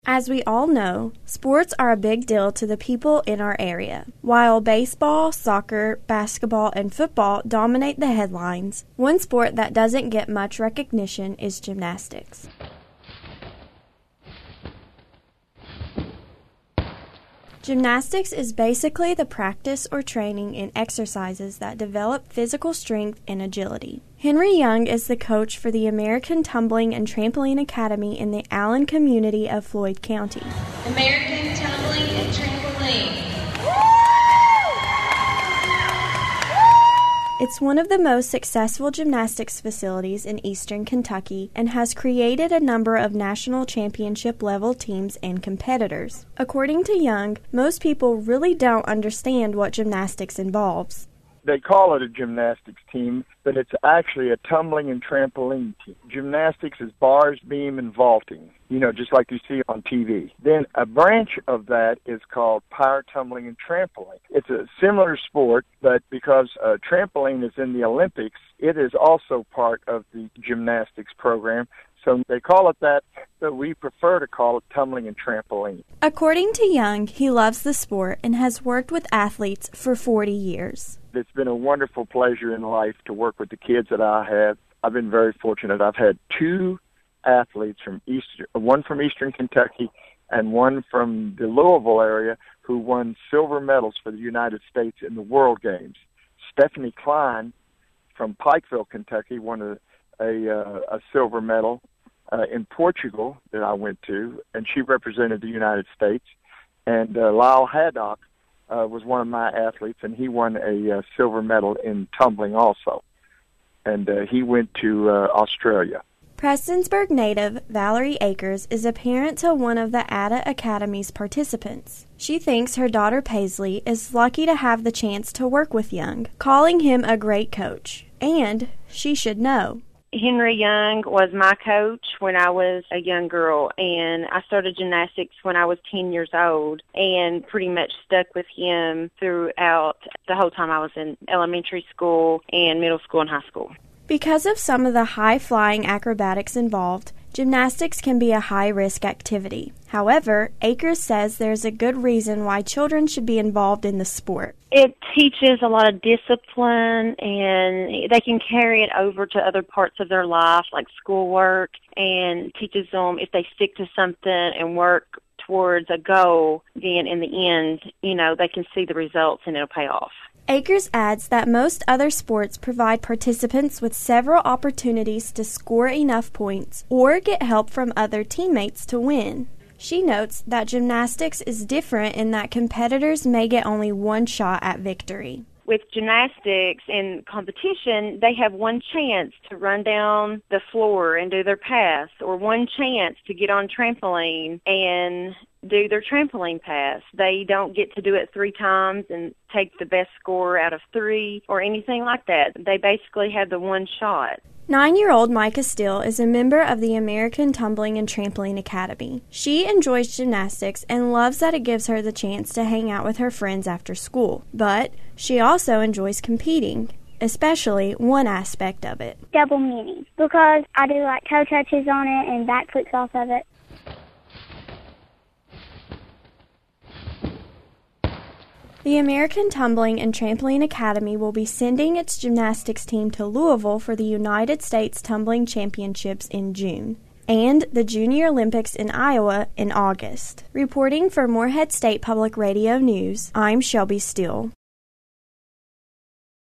As we all know, sports are a big deal to the people in our area. While baseball, soccer, basketball, and football dominate the headlines, one sport that doesn't get much recognition is gymnastics. Gymnastics is basically the practice or training in exercises that develop physical strength and agility. Henry Young is the coach for the American Tumbling and Trampoline Academy in the Allen community of Floyd County. American Tumbling and Trampoline. It's one of the most successful gymnastics facilities in eastern Kentucky and has created a number of national championship level teams and competitors. According to Young, most people really don't understand what gymnastics involves. They call it a gymnastics team, but it's actually a tumbling and trampoline team. Gymnastics is bars, beam, and vaulting, just like you see on TV. Then a branch of that is called power tumbling and trampoline. It's a similar sport, but because trampoline is in the Olympics, it is also part of the gymnastics program. So they call it that, but we prefer to call it tumbling and trampoline. According to Young, he loves the sport and has worked with athletes for 40 years. It's been a wonderful pleasure in life to work with the kids that I have. I've been very fortunate. I've had two athletes one from Eastern Kentucky and one from the Louisville area who won silver medals for the United States in the World Games. Stephanie Klein from Pikeville, Kentucky, won a silver medal in Portugal that I went to, and she represented the United States. And Lyle Haddock was one of my athletes, and he won a silver medal in tumbling also. And he went to Australia. Prestonsburg native Valerie Akers is a parent to one of the ADA Academy's participants. She thinks her daughter Paisley is lucky to have the chance to work with Young, calling him a great coach. And she should know. Henry Young was my coach when I was a young girl, and I started gymnastics when I was 10 years old and pretty much stuck with him throughout the whole time I was in elementary school and middle school and high school. Because of some of the high-flying acrobatics involved, gymnastics can be a high-risk activity. However, Akers says there's a good reason why children should be involved in the sport. It teaches a lot of discipline, and they can carry it over to other parts of their life, like schoolwork, and teaches them if they stick to something and work towards a goal, then in the end, they can see the results and it'll pay off. Akers adds that most other sports provide participants with several opportunities to score enough points or get help from other teammates to win. She notes that gymnastics is different in that competitors may get only one shot at victory. With gymnastics in competition, they have one chance to run down the floor and do their pass, or one chance to get on trampoline and do their trampoline pass. They don't get to do it 3 times and take the best score out of 3 or anything like that. They basically have the one shot. 9-year-old Micah Steele is a member of the American Tumbling and Trampoline Academy. She enjoys gymnastics and loves that it gives her the chance to hang out with her friends after school. But she also enjoys competing, especially one aspect of it. Double meaning, because I do like toe touches on it and back flips off of it. The American Tumbling and Trampoline Academy will be sending its gymnastics team to Louisville for the United States Tumbling Championships in June and the Junior Olympics in Iowa in August. Reporting for Morehead State Public Radio News, I'm Shelby Steele.